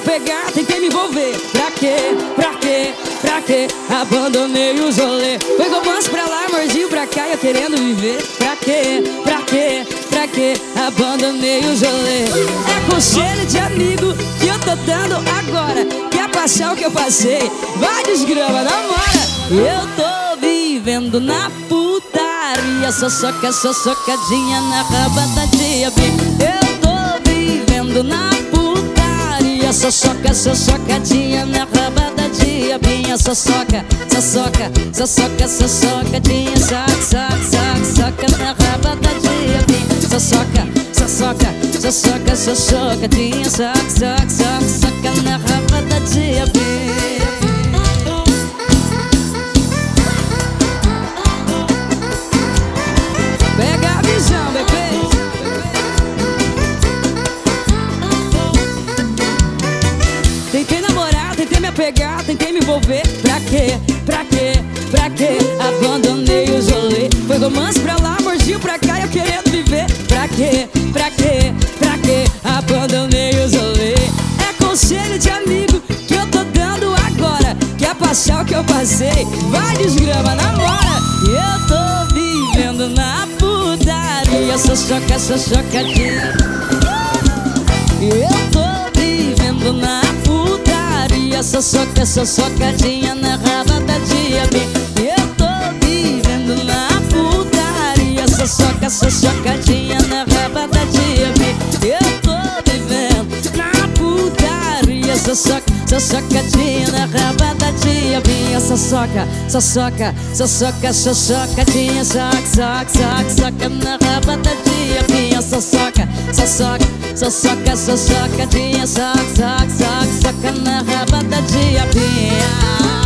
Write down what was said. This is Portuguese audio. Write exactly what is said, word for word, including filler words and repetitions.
pegar, tentei me envolver. Pra quê? Pra quê? Pra quê? Abandonei os rolê. Foi romance pra lá, amorzinho pra cá, eu querendo viver. Pra quê? Pra quê? Pra quê? Abandonei os rolê. É conselho de amigo que eu tô dando agora. Quer passar o que eu passei? Vai desgrama, namora. Eu tô vivendo na putaria, soçoca, soçocadinha na raba da diabinha. Eu tô vivendo na putaria, soçoca, soçocadinha na raba da diabinha. Soçoca, soçoca, soçoca, soçocadinha, saca, saca, saca, saca na raba da diabinha. Soçoca, soçoca, soçoca, soçocadinha, saca, saca, saca, saca na raba da diabinha. Pega a visão, bebê. Tentei namorar, tentei me apegar, tentei me envolver. Pra quê? Pra quê? Pra quê? Abandonei os rolê. Foi romance pra lá, amorzinho pra cá, eu querendo viver. Pra quê? Pra quê? Pra quê? Abandonei os rolê. É conselho de amigo que eu tô dando agora. Quer passar o que eu passei? Vai desgrama, namora. Eu tô vivendo na putaria, soçoca, soçocadinha. Eu tô vivendo na putaria, soçoca, soçocadinha na raba da diabinha. Eu tô vivendo na putaria, soçoca, soçocadinha na raba da diabinha. Eu tô vivendo na putaria, soçoca, soçocadinha na raba da diabinha. Soçoca, soçoca, soçoca, soçocadinha, soca, soca, soca, soca na raba da diabinha. Soçoca, soçoca, soçoca, soçocadinha, soca, soca, soca, soca na raba da diabinha.